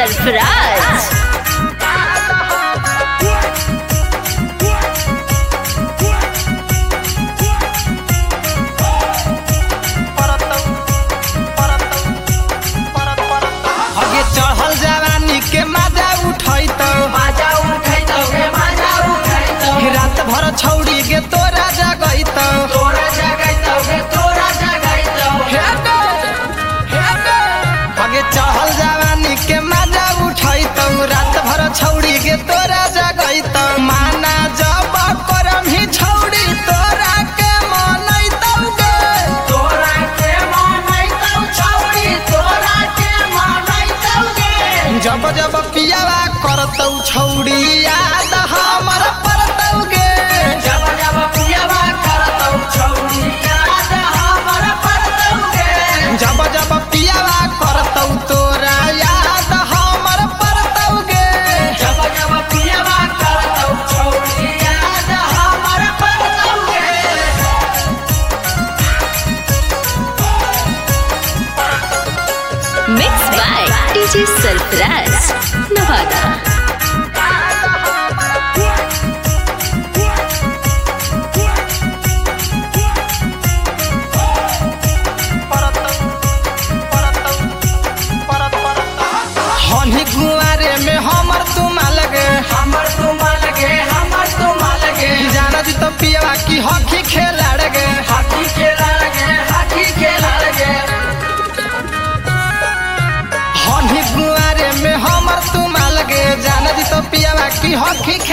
सरफराज। चढ़ल जवानी के मजा उठैतौ रात भर छौड़ी के तोरा जगैतौ आगे चढ़ल जवानी के मजा उठैतौ रात भर छौड़ी के तोरा जगैतौ माना जब करम ही छौड़ी तोरा के मनैतौ गे जब जब पियावा करतौ छौड़ी याद हमर परतौ गे जब जब पियावा करतौ तोरा याद हमर परतौ गे mix by DJ Sarfaraz Nawada. Honey गुआरे में हमर तुमाल गे जाना जी तो पियावा की हॉकी खेला गे हनी गुआरे में हमर तुमाल गे जाना जी तो पियावा की हॉकी